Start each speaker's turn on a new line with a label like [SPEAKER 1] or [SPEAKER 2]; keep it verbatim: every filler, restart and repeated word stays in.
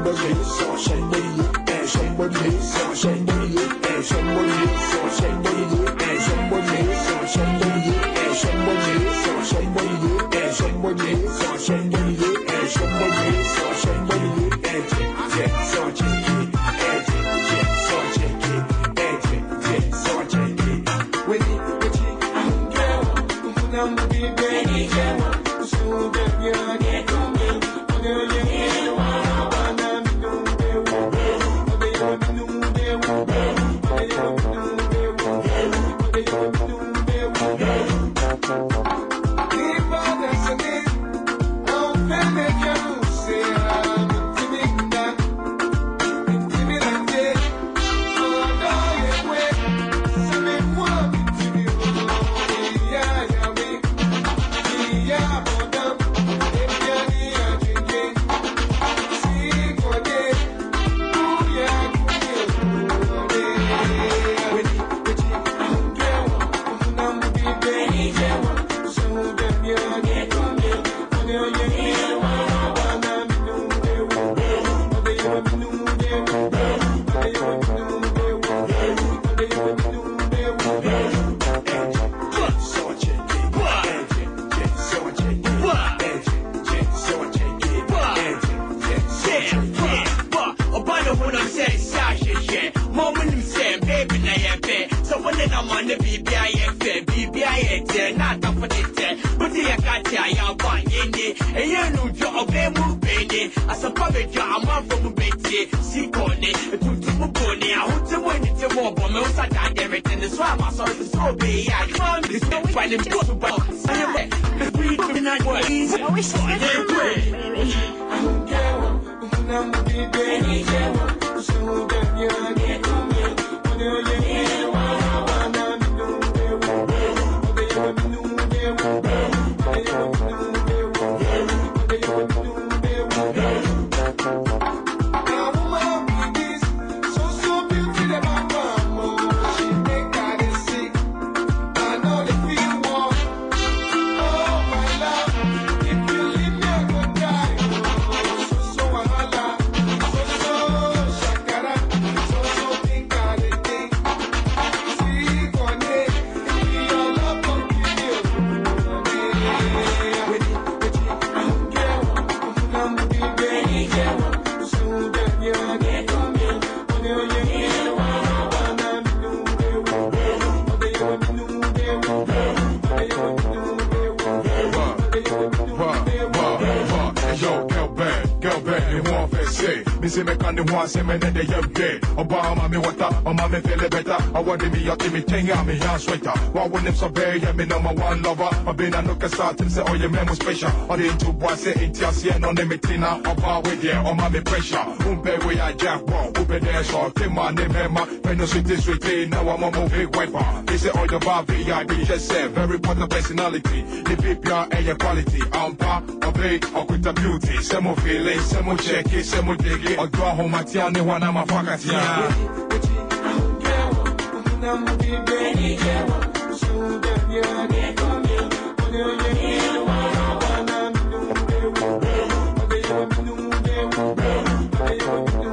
[SPEAKER 1] somebody else, somebody else, somebody else, somebody else, somebody else, somebody else, somebody else, somebody else, somebody else, somebody else, somebody else, somebody else, somebody else, somebody else, yeah, so check it, yeah, so check it, yeah, so check it. When it, when it, I'm girl, when I'm the baby, girl, so baby, I get to me, when you're young, I wanna be no girl, baby, no girl, baby, no girl, baby, no girl. Obama me water, Obama me feel better. I want to be a Timmy thing, I'm a young sweater. Why wouldn't so very, yeah, me number one lover. I've been a look at start and say, oh, your man was special. Or the into boy say, ain't you see, no, me tina, or bar with you, or my pressure. Umbe, we are jack, bro, Ube there, so, Tim, my name, Emma, Penno City, sweetie, now I'm a movie wiper. They say, oh, the bar, V I P, just say, very important personality. The P P R and your quality. I'm pa, obey, or with the beauty. Some more feeling, some more check it, some more dig it, or draw home at Tiani, one I'm a fucker, yeah. I'm